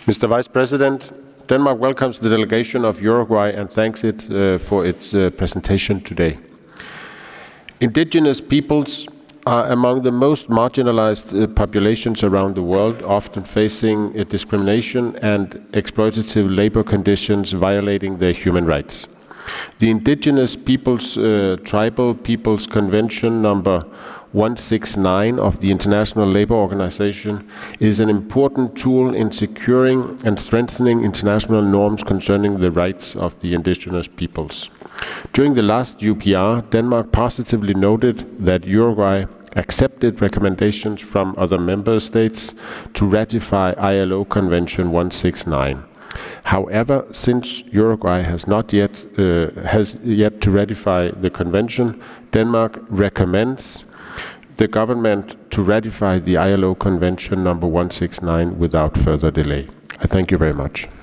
Mr. Vice President, Denmark welcomes the delegation of Uruguay and thanks it for its presentation today. Indigenous peoples are among the most marginalized populations around the world, often facing discrimination and exploitative labor conditions violating their human rights. The Indigenous Tribal Peoples Convention number 169 of the International Labour Organization is an important tool in securing and strengthening international norms concerning the rights of the indigenous peoples. During the last UPR, Denmark positively noted that Uruguay accepted recommendations from other member states to ratify ILO Convention 169. However, since Uruguay has yet to ratify the convention, Denmark recommends the government to ratify the ILO Convention number 169 without further delay. I thank you very much.